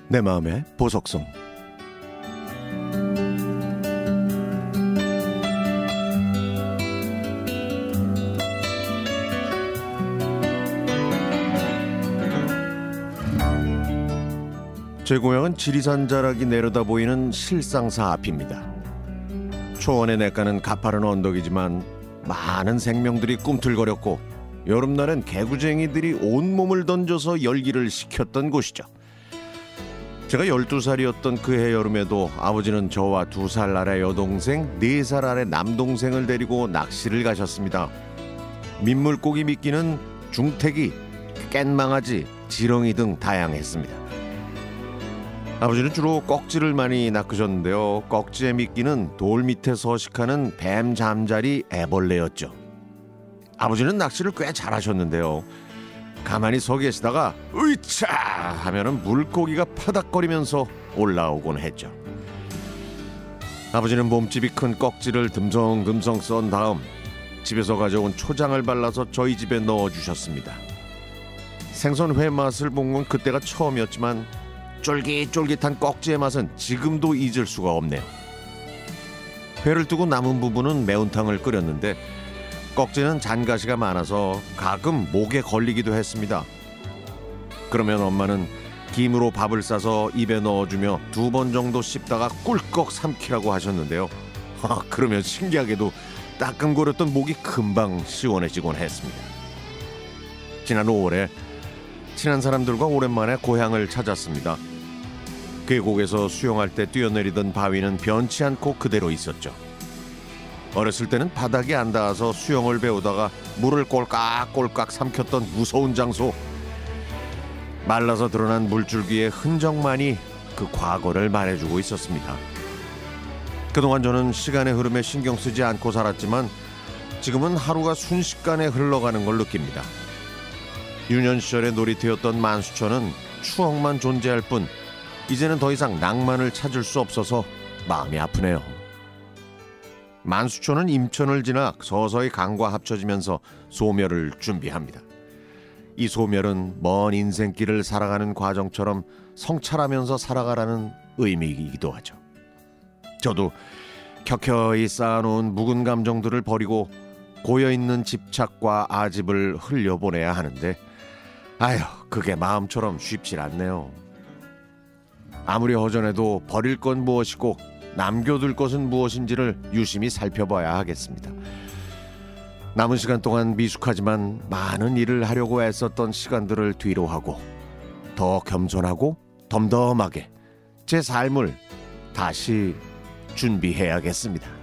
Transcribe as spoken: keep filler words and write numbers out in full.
내 마음의 보석성. 제 고향은 지리산 자락이 내려다 보이는 실상사 앞입니다. 초원의 냇가는 가파른 언덕이지만 많은 생명들이 꿈틀거렸고 여름날엔 개구쟁이들이 온몸을 던져서 열기를 식혔던 곳이죠. 제가 열두 살이었던 그해 여름에도 아버지는 저와 두 살 아래 여동생, 네 살 아래 남동생을 데리고 낚시를 가셨습니다. 민물고기 미끼는 중태기, 깻망아지, 지렁이 등 다양했습니다. 아버지는 주로 꺽지를 많이 낚으셨는데요. 꺽지의 미끼는 돌 밑에 서식하는 뱀, 잠자리, 애벌레였죠. 아버지는 낚시를 꽤 잘하셨는데요. 가만히 서 계시다가 으이차 하면은 물고기가 파닥거리면서 올라오곤 했죠. 아버지는 몸집이 큰 꺽지를 듬성듬성 썬 다음 집에서 가져온 초장을 발라서 저희 집에 넣어주셨습니다. 생선회 맛을 본 건 그때가 처음이었지만 쫄깃쫄깃한 꺽지의 맛은 지금도 잊을 수가 없네요. 회를 뜨고 남은 부분은 매운탕을 끓였는데 꺽지는 잔가시가 많아서 가끔 목에 걸리기도 했습니다. 그러면 엄마는 김으로 밥을 싸서 입에 넣어주며 두 번 정도 씹다가 꿀꺽 삼키라고 하셨는데요. 아, 그러면 신기하게도 따끔거렸던 목이 금방 시원해지곤 했습니다. 지난 오월에 친한 사람들과 오랜만에 고향을 찾았습니다. 계곡에서 수영할 때 뛰어내리던 바위는 변치 않고 그대로 있었죠. 어렸을 때는 바닥이 안 닿아서 수영을 배우다가 물을 꼴깍꼴깍 삼켰던 무서운 장소. 말라서 드러난 물줄기의 흔적만이 그 과거를 말해주고 있었습니다. 그동안 저는 시간의 흐름에 신경 쓰지 않고 살았지만 지금은 하루가 순식간에 흘러가는 걸 느낍니다. 유년 시절의 놀이터였던 만수천은 추억만 존재할 뿐 이제는 더 이상 낭만을 찾을 수 없어서 마음이 아프네요. 만수천은 임천을 지나 서서히 강과 합쳐지면서 소멸을 준비합니다. 이 소멸은 먼 인생길을 살아가는 과정처럼 성찰하면서 살아가라는 의미이기도 하죠. 저도 켜켜이 쌓아놓은 묵은 감정들을 버리고 고여있는 집착과 아집을 흘려보내야 하는데 아휴, 그게 마음처럼 쉽질 않네요. 아무리 허전해도 버릴 건 무엇이고 남겨둘 것은 무엇인지를 유심히 살펴봐야 하겠습니다. 남은 시간 동안 미숙하지만 많은 일을 하려고 애썼던 시간들을 뒤로 하고 더 겸손하고 덤덤하게 제 삶을 다시 준비해야겠습니다.